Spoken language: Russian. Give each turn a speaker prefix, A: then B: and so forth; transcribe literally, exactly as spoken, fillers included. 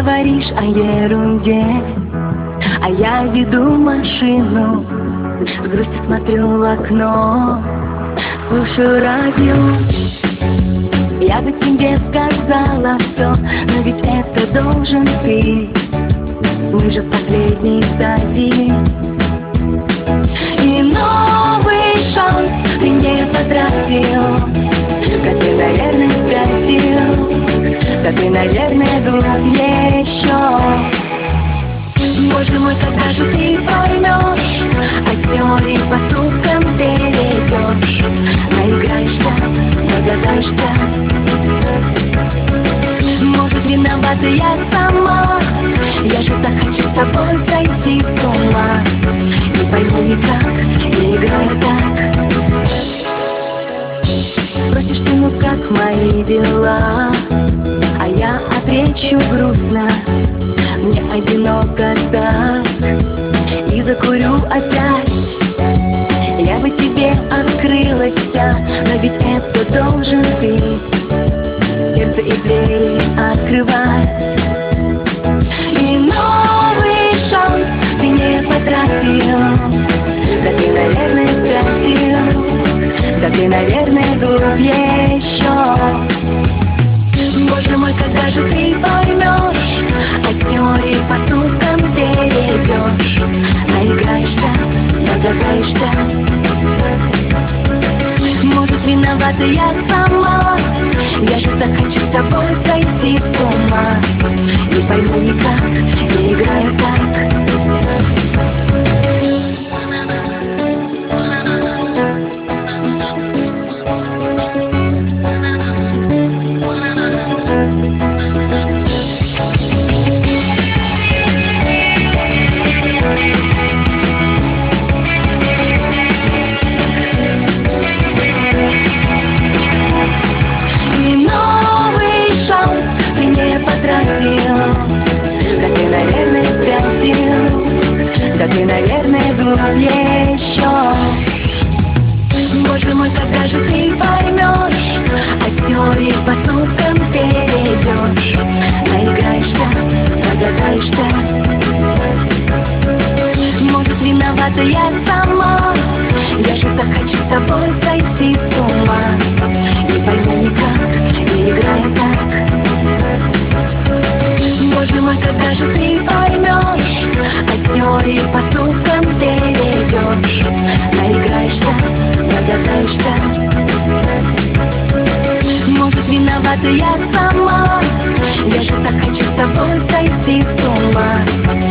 A: говоришь о ерунде, а я веду машину, с грустью смотрю в окно, слушаю радио. Я бы тебе сказала все, но ведь это должен ты. Мы же в последней стадии. И новый шанс ты не потратил. Да ты, наверное, спятил. Да ты, наверное, глуп еще. Боже мой, когда же ты поймешь, от теории поступкам перейдешь. Наиграешься, догадаешься. Может, виновата я сама. Я же так хочу с тобой сойти с ума. Не пойму никак, не играю так. Спросишь ты, ну как мои дела, а я отвечу грустно. Мне одиноко так, и закурю опять. Я бы тебе открылась вся, но ведь это должен ты. Сердце и двери открывать. И новый шанс ты не потратил. Да ты, наверное, спятил. Да ты, наверное, глуп еще. Боже мой, когда же ты поймешь, от теории поступкам перейдешь. Наиграешься, догадаешься. Может, виновата я сама. Я же так хочу с тобой сойти с ума. Не пойму никак, не играю так. Да ты, наверное, спятил. Да ты, наверное, глуп еще. Боже мой, когда же ты поймешь, от теории поступкам перейдешь. Наиграешься, догадаешься. Может, виновата я сама. Я же так хочу с тобой сойти с ума. Не пойму никак, не играю так. Боже мой, когда же ты поймешь, от теории поступкам перейдешь. Наиграешься, догадаешься. Может, виновата я сама. Я же так хочу с тобой сойти с ума.